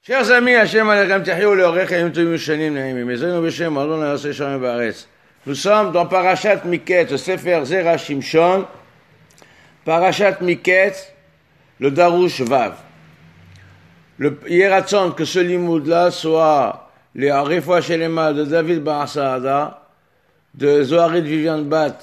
Chers amis, Hashem Alechem Tehio Leorechem Tovim Shanim Naimim. Ezrinu B'Shem Adon Na'aseh Shamim Ba'aretz. Nous sommes dans Parashat Miket, Sefer Zera Shimshon, Parashat Miket, le Darush Vav. Le Yeratzon, que ce limoud-là soit les Refoua Shelema de David Bar Saada, de Zoharit Vivian Bat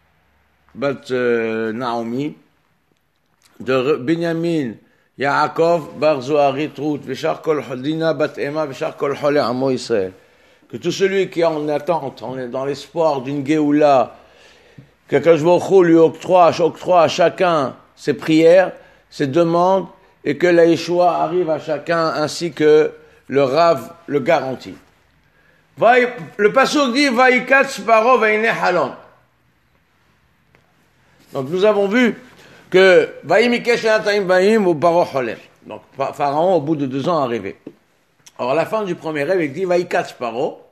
Naomi, de Binyamin Yaakov Bar Zoharit Ruth, Veshar Kol Dina Bat Emma, Veshar Kol Chole Amo Israël. Que tout celui qui est en attente, on est dans l'espoir d'une Géoula, que Kadosh Baruch Hu lui octroie à chacun ses prières, ses demandes, et que la Yeshua arrive à chacun ainsi que le Rav le garantit. Le pasuk dit Vaikatz paro veine halon. Donc nous avons vu que Vaimikesh Nataim Baim ou Paro Cholem. Donc Pharaon au bout de 2 ans arrivé. Alors à la fin du premier rêve il dit Vaikatz paro.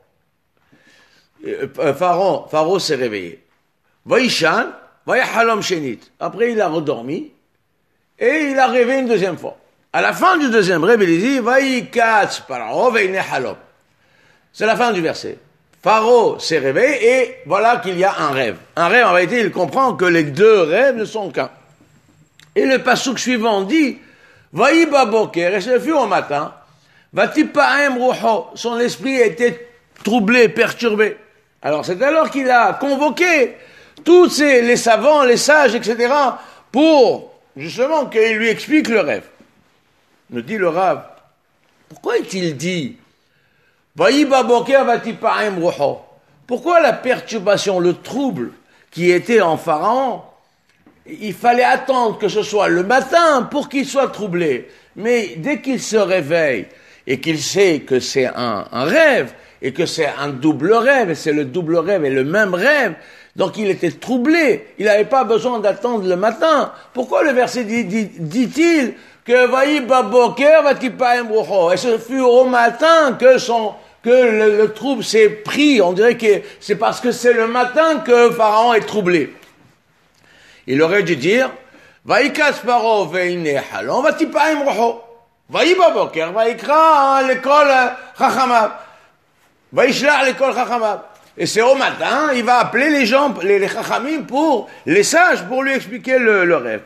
Pharaon s'est réveillé. Vaishan, Vaihalom Shenit. Après il a redormi. Et il a rêvé une deuxième fois. À la fin du deuxième rêve, il dit Vaikatz paro veine halom. C'est la fin du verset. Pharaon s'est réveillé et voilà qu'il y a un rêve. Un rêve, en réalité, il comprend que les 2 rêves ne sont qu'un. Et le pasuk suivant dit Vaïba boker, et ce fut au matin, Vatipaem ruho, son esprit était troublé, perturbé. Alors c'est alors qu'il a convoqué tous les savants, les sages, etc., pour justement qu'il lui explique le rêve. Me dit le Rav, pourquoi est-il dit Vaïba boker vatipaem ruho? Pourquoi la perturbation, le trouble qui était en Pharaon? Il fallait attendre que ce soit le matin pour qu'il soit troublé. Mais dès qu'il se réveille et qu'il sait que c'est un rêve et que c'est un double rêve, et c'est le double rêve et le même rêve, donc il était troublé. Il n'avait pas besoin d'attendre le matin. Pourquoi le verset dit-il que Vaïba boker vatipaem ruho? Et ce fut au matin que le trouble s'est pris. On dirait que c'est parce que c'est le matin que Pharaon est troublé. Il aurait dû dire Vaikatz paro veine halom vatipaem ruho. Vaïba boker vaikra l'école chachamav. Vaishlach l'école chachamav. Et c'est au matin, il va appeler les gens, les chachamim, pour les sages, pour lui expliquer le rêve.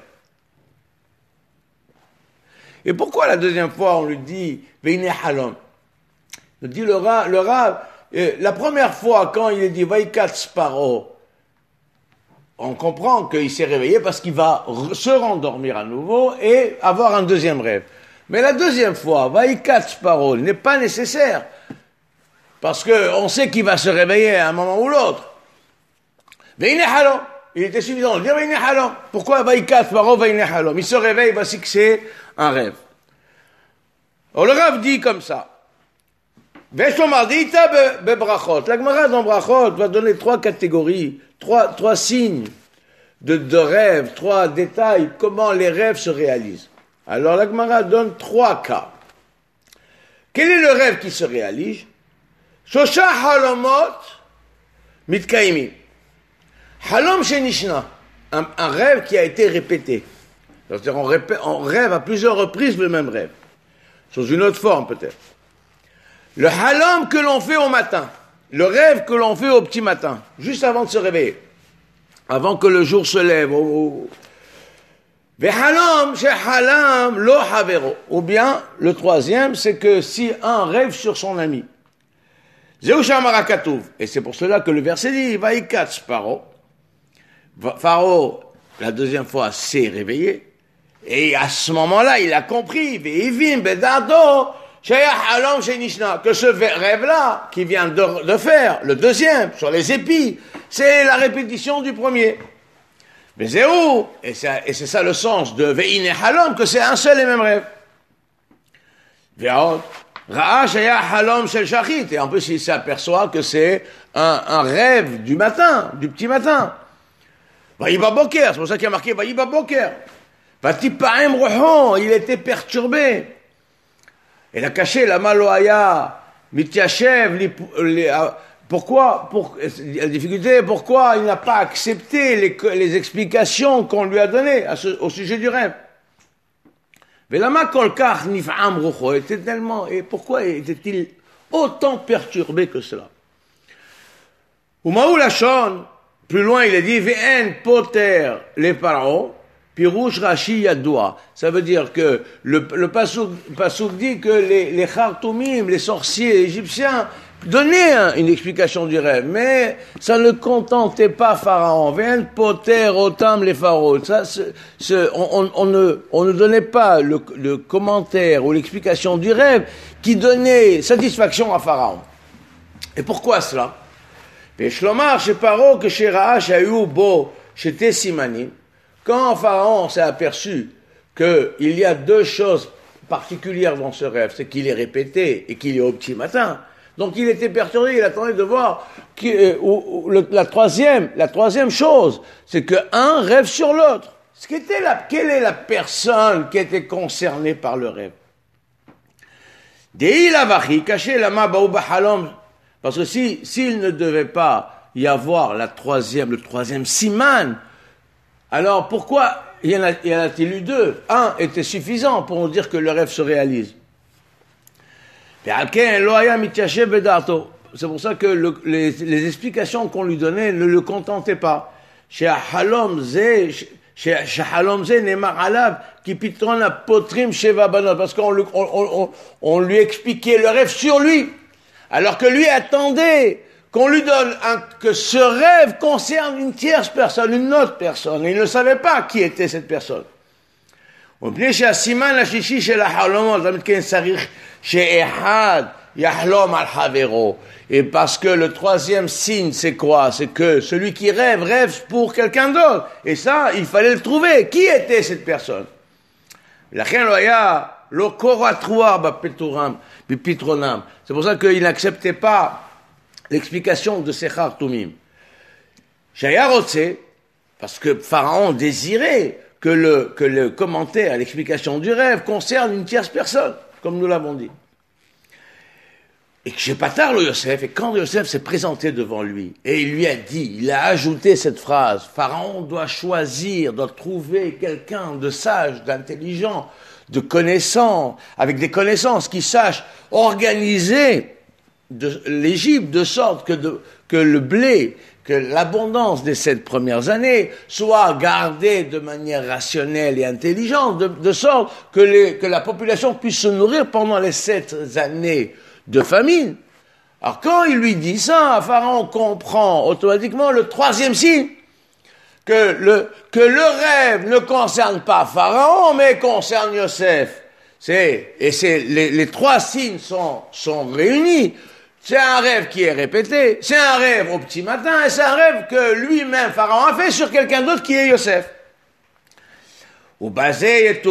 Et pourquoi la deuxième fois on lui dit veine halom? Il dit le Rav, la première fois quand il est dit Vaikatz paro, on comprend qu'il s'est réveillé parce qu'il va se rendormir à nouveau et avoir un deuxième rêve. Mais la deuxième fois, Vaikatz paro, n'est pas nécessaire. Parce qu'on sait qu'il va se réveiller à un moment ou l'autre. Veine halom. Il était suffisant de dire veine halom. Pourquoi Vaikatz paro veine halom? Il se réveille, voici que c'est un rêve. Alors le Rav dit comme ça. La Gemara dans Brachot va donner 3 catégories, 3 signes de rêves, 3 détails, comment les rêves se réalisent. Alors la Gemara donne 3 cas. Quel est le rêve qui se réalise? Shosha halomot mitkaimi. Halom shenishna, un rêve qui a été répété. C'est-à-dire on rêve à plusieurs reprises le même rêve, sous une autre forme peut-être. Le halom que l'on fait au matin, le rêve que l'on fait au petit matin, juste avant de se réveiller, avant que le jour se lève. Vehalom shehalam lo havero. Ou bien, le troisième, c'est que si un rêve sur son ami. Zeu shamara katuv. Et c'est pour cela que le verset dit, Vaikatz paro. Pharaon, la deuxième fois, s'est réveillé. Et à ce moment-là, il a compris. Ve'ivim bedado. Que ce rêve-là, qui vient de faire, le deuxième, sur les épis, c'est la répétition du premier. Mais c'est où? Et c'est ça le sens de Veine Halom, que c'est un seul et même rêve. Et en plus, il s'aperçoit que c'est un rêve du matin, du petit matin. Vaïba boker, c'est pour ça qu'il y a marqué Vaïba boker. Vatipaem ruho, il était perturbé. Elle a caché la maloaya, mitiachev, pourquoi, la difficulté, pourquoi il n'a pas accepté les explications qu'on lui a données au sujet du rêve. Velama kolkach nif'am rucho était tellement, et pourquoi était-il autant perturbé que cela? Umaou Lachon, plus loin il est dit, ve'en poter les pharaons, pirouche Rashi yadoua. Ça veut dire que le pasouk dit que les khartoumim, les sorciers égyptiens, donnaient une explication du rêve, mais ça ne contentait pas Pharaon. Ve'en poter otam les pharaons. Ça, on ne donnait pas le commentaire ou l'explication du rêve qui donnait satisfaction à Pharaon. Et pourquoi cela? Shlomar chez Paro que chez Raash a eu beau chez Tessimanim, quand Pharaon s'est aperçu qu'il y a deux choses particulières dans ce rêve, c'est qu'il est répété et qu'il est au petit matin. Donc il était perturbé, il attendait de voir la troisième chose, c'est qu'un rêve sur l'autre. Quelle est la personne qui était concernée par le rêve? Dei lavachi caché lama baou bahalom. Parce que s'il ne devait pas y avoir le troisième siman, alors pourquoi y en a-t-il eu deux? Un était suffisant pour nous dire que le rêve se réalise. C'est pour ça que les explications qu'on lui donnait ne le contentaient pas. Parce qu'on lui expliquait le rêve sur lui. Alors que lui attendait qu'on lui donne que ce rêve concerne une tierce personne, une autre personne. Et il ne savait pas qui était cette personne. Et parce que le troisième signe, c'est quoi? C'est que celui qui rêve pour quelqu'un d'autre. Et ça, il fallait le trouver. Qui était cette personne? C'est pour ça qu'il n'acceptait pas l'explication de ces khartoumim. Parce que Pharaon désirait que le commentaire, l'explication du rêve concerne une tierce personne, comme nous l'avons dit. Et que chez Patar le Yosef, et quand Yosef s'est présenté devant lui, et il lui a dit, il a ajouté cette phrase, Pharaon doit trouver quelqu'un de sage, d'intelligent, de connaissant, avec des connaissances, qui sache organiser l'Égypte de sorte que le blé, que l'abondance des 7 premières années soit gardée de manière rationnelle et intelligente, de sorte que la population puisse se nourrir pendant les 7 années de famine. Alors quand il lui dit ça, Pharaon comprend automatiquement le troisième signe, que le rêve ne concerne pas Pharaon, mais concerne Yosef. Les 3 signes sont réunis. C'est un rêve qui est répété, c'est un rêve au petit matin, et c'est un rêve que lui-même, Pharaon, a fait sur quelqu'un d'autre qui est Yosef. Et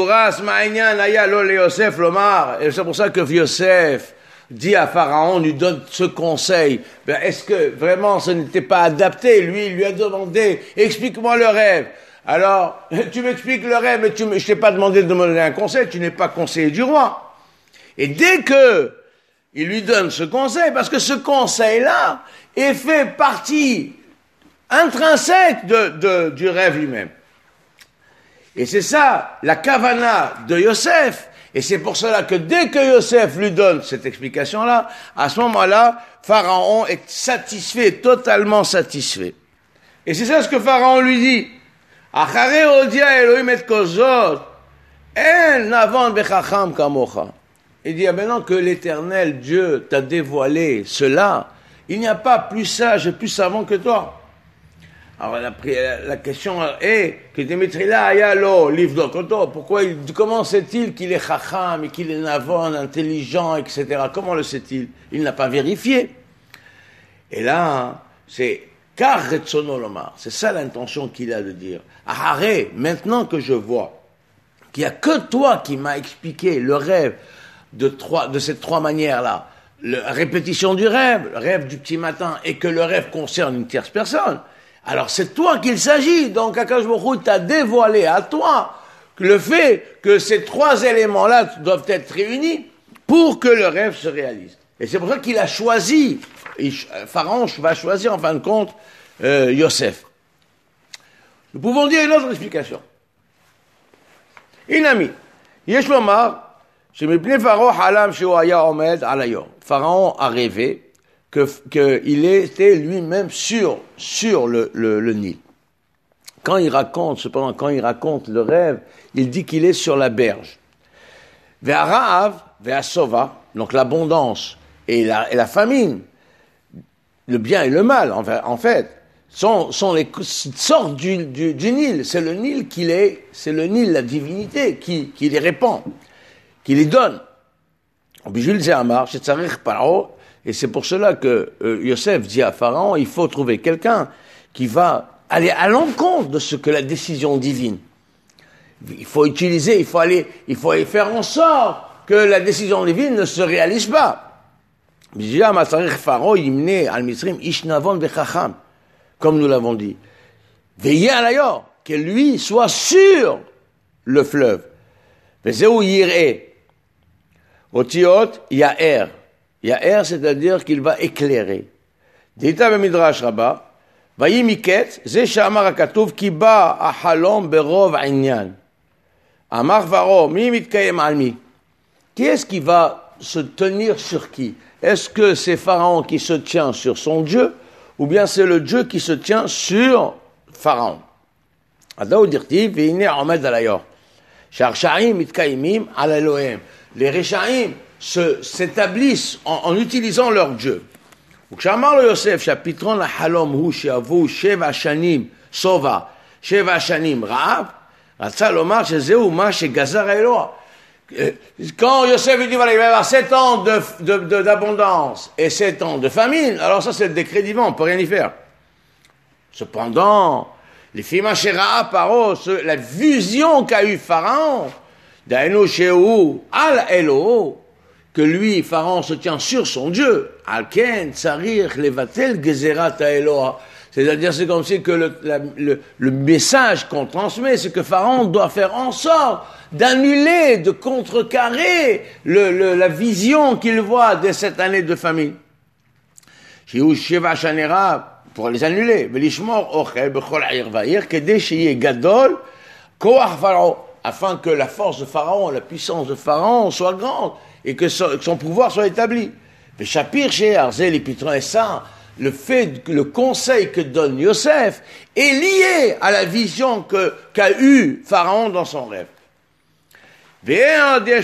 c'est pour ça que Yosef dit à Pharaon, lui donne ce conseil. Est-ce que vraiment ce n'était pas adapté? Lui, il lui a demandé, explique-moi le rêve. Alors, tu m'expliques le rêve, mais je t'ai pas demandé de me donner un conseil, tu n'es pas conseiller du roi. Et dès que il lui donne ce conseil, parce que ce conseil-là est fait partie intrinsèque du rêve lui-même. Et c'est ça, la kavana de Yosef. Et c'est pour cela que dès que Yosef lui donne cette explication-là, à ce moment-là, Pharaon est satisfait, totalement satisfait. Et c'est ça ce que Pharaon lui dit. Achare odia Elohim et kozot, en navan bechacham kamocha. Il dit, maintenant que l'Éternel Dieu t'a dévoilé cela, il n'y a pas plus sage et plus savant que toi. Alors la question est, que Dimitri là, ayalo, livre d'Okoto, comment sait-il qu'il est chacham et qu'il est navon, intelligent, etc. Comment le sait-il? Il n'a pas vérifié. Et là, c'est car retsono lomar, c'est ça l'intention qu'il a de dire. Ahare, maintenant que je vois qu'il n'y a que toi qui m'as expliqué le rêve de ces 3 manières-là, la répétition du rêve, le rêve du petit matin, et que le rêve concerne une tierce personne, alors c'est toi qu'il s'agit. Donc Akadosh Baruch Hu t'a dévoilé à toi le fait que ces 3 éléments-là doivent être réunis pour que le rêve se réalise. Et c'est pour ça qu'il a choisi, Pharaon va choisir en fin de compte Yosef. Nous pouvons dire une autre explication. Inami, יש לומר, שמפני פרעה חלם שהוא היה עומד על היום. Pharaon a rêvé qu'il était lui-même sur le Nil. Quand il raconte le rêve, il dit qu'il est sur la berge. Ve'arav, ve'asova, donc l'abondance et la famine, le bien et le mal, en fait, sortent du Nil. C'est le Nil c'est le Nil, la divinité, qui les répand, qui les donne. Et c'est pour cela que Yosef dit à Pharaon, il faut trouver quelqu'un qui va aller à l'encontre de ce que la décision divine. Il faut aller faire en sorte que la décision divine ne se réalise pas. Comme nous l'avons dit. Veillez à l'ailleurs, que lui soit sur le fleuve. Vezeu yir'e. Otiot ya'er. Ya'er, c'est-à-dire qu'il va éclairer. Dita b'midrash rabbah, vayi miket, ze she'amar hakatuv, ki ba ha'halom berov ha'inyan. Amar Pharaon, mi mitkayem al mi. Qui est-ce qui va se tenir sur qui? Est-ce que c'est Pharaon qui se tient sur son Dieu, ou bien c'est le Dieu qui se tient sur Pharaon? Adaou dirtiv, ve'ine omed alayor. Sharsha'im mitkayemim al Elohim. Les Réchaïm s'établissent en utilisant leur Dieu. וכשאמר לו יוסף שהפתרון לחלום הוא שיבואו 7 שנים סובה, 7 שנים רעב, רצה לומר שזהו מה שגזר האלוה. Quand Yosef dit voilà, il va y avoir 7 ans d'abondance et 7 ans de famine, alors ça c'est le décret divin, on ne peut rien y faire. Cependant, les Fima Shera Paro, la vision qu'a eu Pharaon, d'Ainu Shehu al Elo, que lui, Pharaon, se tient sur son Dieu, Alken, Tsarir, Levatel, Gezerat Eloa. C'est-à-dire, c'est comme si que le message qu'on transmet, c'est que Pharaon doit faire en sorte d'annuler, de contrecarrer la vision qu'il voit de cette année de famine. Shehu Sheva Shanera, pour les annuler. Velishmor Ochel, Bechol Aïr Vaïr, Kede Sheye Gadol, Koach Pharaon, afin que la force de Pharaon, la puissance de Pharaon soit grande, et que son pouvoir soit établi. Mais Shapir chez Arzel et Pitron, et ça, le conseil que donne Yosef est lié à la vision qu'a eu Pharaon dans son rêve. Après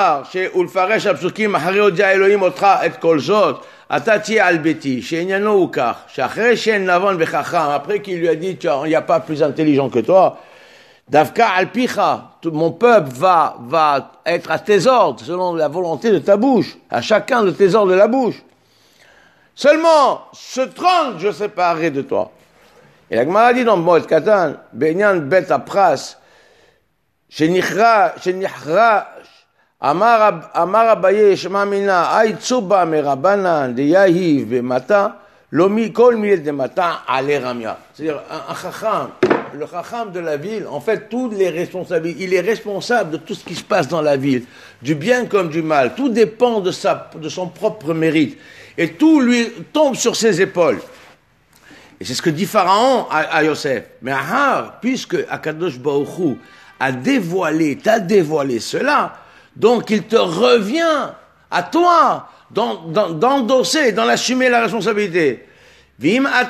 qu'il lui a dit, il n'y a pas plus intelligent que toi, Davka al-Picha, mon peuple va être à tes ordres, selon la volonté de ta bouche, à chacun de tes ordres de la bouche. Seulement, ce trône, je séparerai de toi. Et la Gemara dit dans Moed Katan, Benyan bet apras, shenichra, amar Abaye, shema mina, ay tzuba merabanan, de yahiv, bemata, lomi kol milet de mata, ale ramya. C'est-à-dire, un chacham, le chacham de la ville, en fait, toutes les responsabilités, il est responsable de tout ce qui se passe dans la ville, du bien comme du mal. Tout dépend de son propre mérite. Et tout lui tombe sur ses épaules. Et c'est ce que dit Pharaon à Yosef. Mais puisque Akadosh Baruch Hu t'a dévoilé cela, donc il te revient à toi d'endosser, d'en assumer la responsabilité. Tu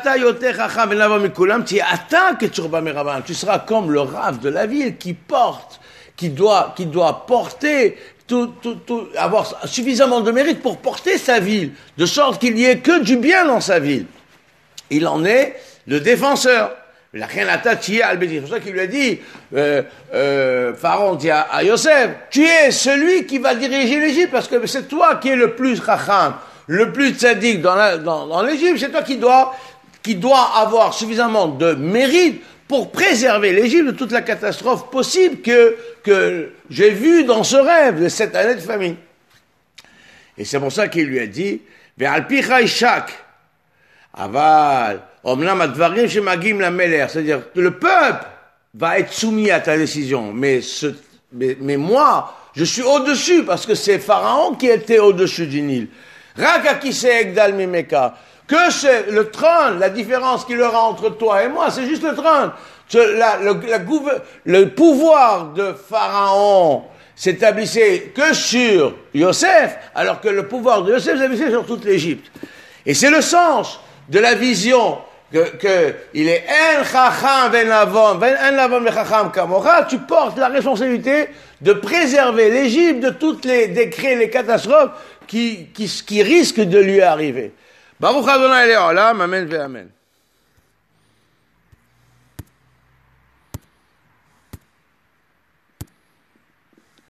seras comme le rave de la ville qui doit porter avoir suffisamment de mérite pour porter sa ville, de sorte qu'il n'y ait que du bien dans sa ville. Il en est le défenseur. C'est pour ça qu'il lui a dit, Pharaon dit à Yosef, tu es celui qui va diriger l'Égypte, parce que c'est toi qui es le plus racham, le plus tzaddik dans l'Égypte, c'est toi qui doit avoir suffisamment de mérite pour préserver l'Égypte de toute la catastrophe possible que j'ai vue dans ce rêve de cette année de famine. Et c'est pour ça qu'il lui a dit, Ve'alpicha ishak, aval, omnam advarim shemagim lameler, c'est-à-dire que le peuple va être soumis à ta décision, mais moi, je suis au-dessus, parce que c'est Pharaon qui était au-dessus du Nil. Rak akise egdal mimeka, que c'est le trône, la différence qu'il y aura entre toi et moi, c'est juste le trône. Le pouvoir de Pharaon s'établissait que sur Yosef, alors que le pouvoir de Yosef s'établissait sur toute l'Égypte. Et c'est le sens de la vision que il est en chacham ven lavom vechacham kamocha. Tu portes la responsabilité de préserver l'Égypte de toutes les décrets, les catastrophes qui risquent de lui arriver. Baruch Adonai Le'olam, amen ve amen.